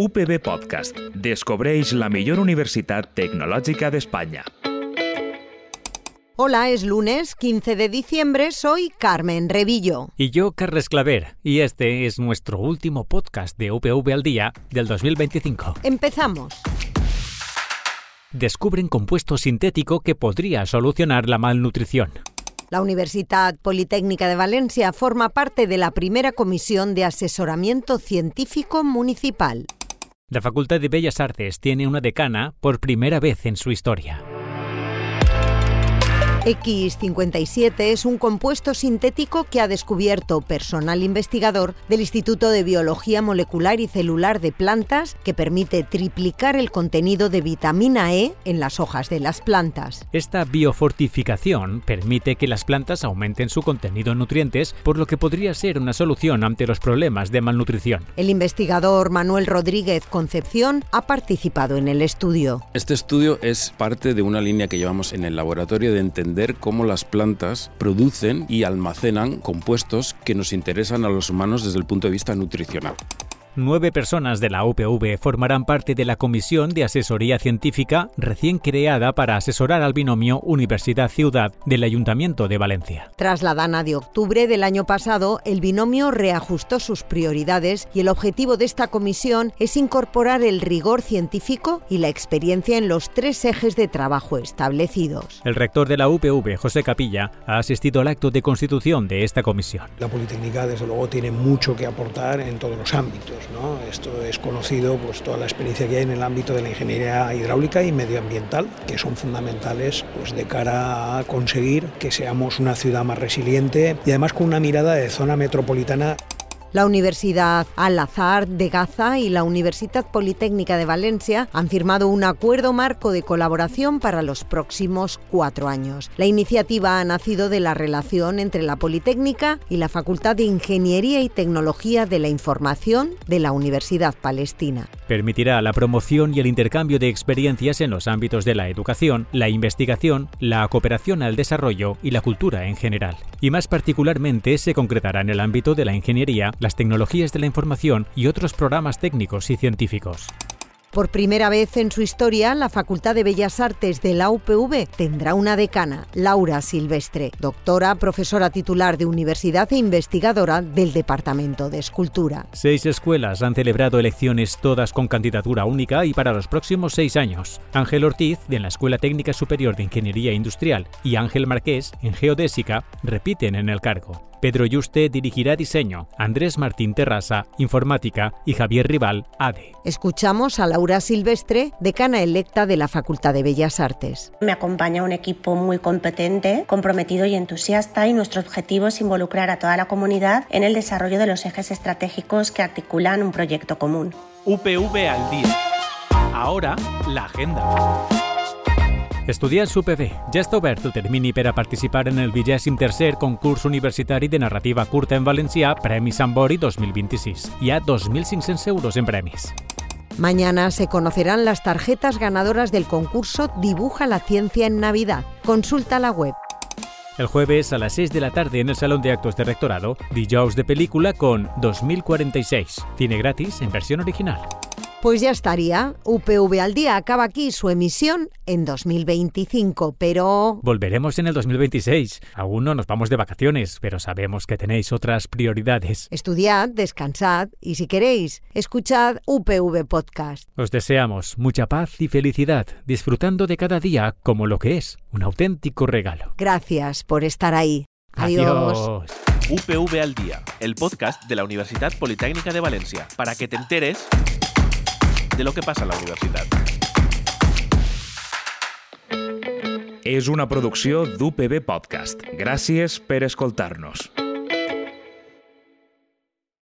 UPV Podcast. Descobreix la millor universitat tecnològica d'Espanya. Hola, es lunes 15 de diciembre, soy Carmen Revillo. Y yo, Carles Claver, y este es nuestro último podcast de UPV al Día del 2025. Empezamos. Descubren compuesto sintético que podría solucionar la malnutrición. La Universitat Politécnica de Valencia forma parte de la primera comisión de asesoramiento científico municipal. La Facultad de Bellas Artes tiene una decana por primera vez en su historia. X57 es un compuesto sintético que ha descubierto personal investigador del Instituto de Biología Molecular y Celular de Plantas, que permite triplicar el contenido de vitamina E en las hojas de las plantas. Esta biofortificación permite que las plantas aumenten su contenido en nutrientes, por lo que podría ser una solución ante los problemas de malnutrición. El investigador Manuel Rodríguez Concepción ha participado en el estudio. Este estudio es parte de una línea que llevamos en el laboratorio de entender cómo las plantas producen y almacenan compuestos que nos interesan a los humanos desde el punto de vista nutricional. 9 personas de la UPV formarán parte de la Comisión de Asesoría Científica recién creada para asesorar al binomio Universidad-Ciudad del Ayuntamiento de Valencia. Tras la dana de octubre del año pasado, el binomio reajustó sus prioridades y el objetivo de esta comisión es incorporar el rigor científico y la experiencia en los 3 ejes de trabajo establecidos. El rector de la UPV, José Capilla, ha asistido al acto de constitución de esta comisión. La Politécnica, desde luego, tiene mucho que aportar en todos los ámbitos, ¿no? Esto es conocido, pues toda la experiencia que hay en el ámbito de la ingeniería hidráulica y medioambiental, que son fundamentales pues de cara a conseguir que seamos una ciudad más resiliente y además con una mirada de zona metropolitana. La Universidad Al-Azhar de Gaza y la Universitat Politécnica de Valencia han firmado un acuerdo marco de colaboración para los próximos 4 años. La iniciativa ha nacido de la relación entre la Politécnica y la Facultad de Ingeniería y Tecnología de la Información de la Universidad Palestina. Permitirá la promoción y el intercambio de experiencias en los ámbitos de la educación, la investigación, la cooperación al desarrollo y la cultura en general. Y más particularmente se concretará en el ámbito de la ingeniería, las tecnologías de la información y otros programas técnicos y científicos. Por primera vez en su historia, la Facultad de Bellas Artes de la UPV tendrá una decana, Laura Silvestre, doctora, profesora titular de universidad e investigadora del Departamento de Escultura. 6 escuelas han celebrado elecciones todas con candidatura única y para los próximos 6 años. Ángel Ortiz, de la Escuela Técnica Superior de Ingeniería Industrial, y Ángel Marqués, en Geodésica, repiten en el cargo. Pedro Yuste dirigirá Diseño, Andrés Martín Terrasa, Informática y Javier Rival, ADE. Escuchamos a Laura Silvestre, decana electa de la Facultad de Bellas Artes. Me acompaña un equipo muy competente, comprometido y entusiasta, y nuestro objetivo es involucrar a toda la comunidad en el desarrollo de los ejes estratégicos que articulan un proyecto común. UPV al día. Ahora, la agenda. Estudiants UPV, ja està obert el termini per a participar en el 23è concurs universitari de narrativa curta en valencià Premi Sant Bori 2026. Hi ha 2.500 euros en premis. Mañana se conocerán las tarjetas ganadoras del concurso Dibuja la ciencia en Navidad. Consulta la web. El jueves a las 6 de la tarde en el Salón de Actos de Rectorado, Dijous de Película con 2046. Cine gratis en versión original. Pues ya estaría. UPV al Día acaba aquí su emisión en 2025, pero... Volveremos en el 2026. Aún no nos vamos de vacaciones, pero sabemos que tenéis otras prioridades. Estudiad, descansad y si queréis, escuchad UPV Podcast. Os deseamos mucha paz y felicidad, disfrutando de cada día como lo que es, un auténtico regalo. Gracias por estar ahí. Adiós. UPV al Día, el podcast de la Universitat Politécnica de Valencia, para que te enteres de lo que pasa en la universitat. És una producció d'UPV Podcast. Gràcies per escoltar-nos.